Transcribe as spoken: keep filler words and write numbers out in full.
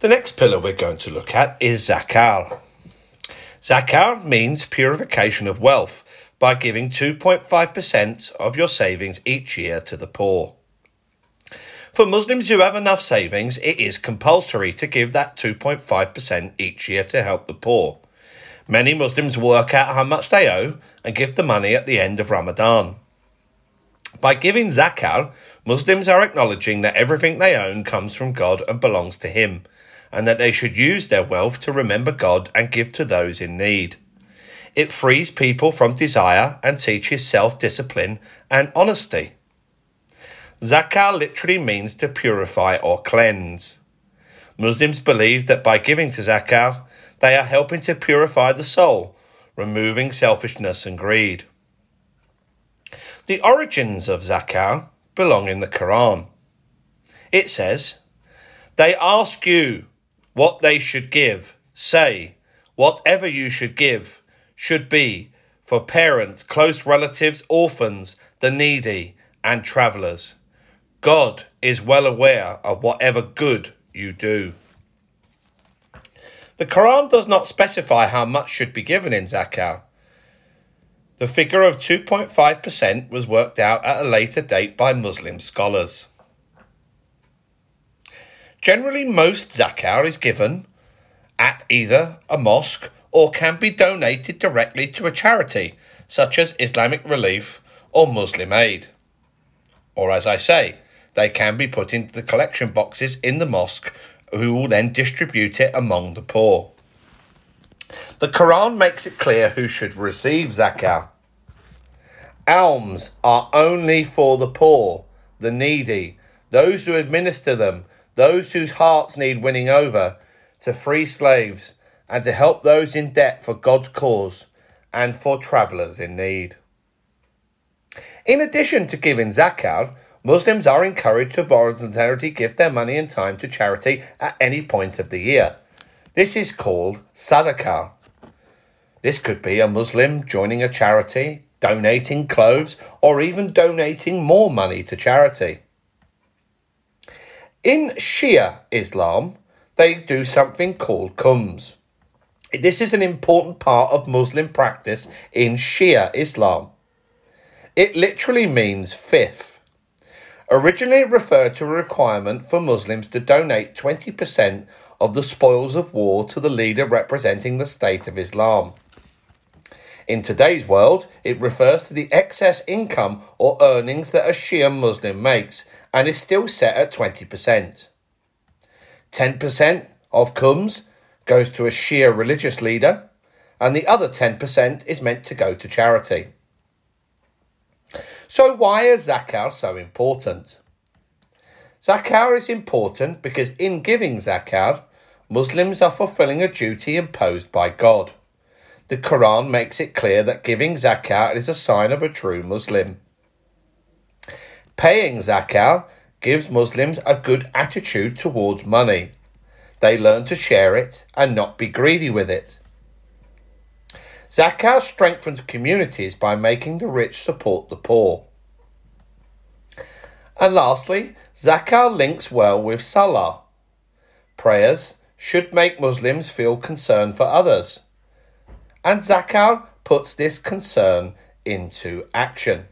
The next pillar we're going to look at is zakah. Zakah means purification of wealth by giving two point five percent of your savings each year to the poor. For Muslims who have enough savings, it is compulsory to give that two point five percent each year to help the poor. Many Muslims work out how much they owe and give the money at the end of Ramadan. By giving zakah, Muslims are acknowledging that everything they own comes from God and belongs to Him, and that they should use their wealth to remember God and give to those in need. It frees people from desire and teaches self-discipline and honesty. Zakah literally means to purify or cleanse. Muslims believe that by giving to zakah, they are helping to purify the soul, removing selfishness and greed. The origins of zakah belong in the Quran. It says, "They ask you what they should give. Say, whatever you should give should be for parents, close relatives, orphans, the needy, and travellers. God is well aware of whatever good you do." The Quran does not specify how much should be given in zakah. The figure of two point five percent was worked out at a later date by Muslim scholars. Generally, most zakah is given at either a mosque or can be donated directly to a charity, such as Islamic Relief or Muslim Aid. Or as I say, they can be put into the collection boxes in the mosque, who will then distribute it among the poor. The Quran makes it clear who should receive zakah. Alms are only for the poor, the needy, those who administer them, those whose hearts need winning over, to free slaves, and to help those in debt for God's cause, and for travellers in need. In addition to giving zakah, Muslims are encouraged to voluntarily give their money and time to charity at any point of the year. This is called sadaqah. This could be a Muslim joining a charity, donating clothes, or even donating more money to charity. In Shia Islam, they do something called khums. This is an important part of Muslim practice in Shia Islam. It literally means fifth. Originally, it referred to a requirement for Muslims to donate twenty percent of the spoils of war to the leader representing the State of Islam. In today's world, it refers to the excess income or earnings that a Shia Muslim makes and is still set at twenty percent. ten percent of khums goes to a Shia religious leader, and the other ten percent is meant to go to charity. So why is zakah so important? Zakah is important because in giving zakah, Muslims are fulfilling a duty imposed by God. The Quran makes it clear that giving zakah is a sign of a true Muslim. Paying zakah gives Muslims a good attitude towards money. They learn to share it and not be greedy with it. Zakah strengthens communities by making the rich support the poor. And lastly, zakah links well with salah. Prayers should make Muslims feel concern for others. And zakah puts this concern into action.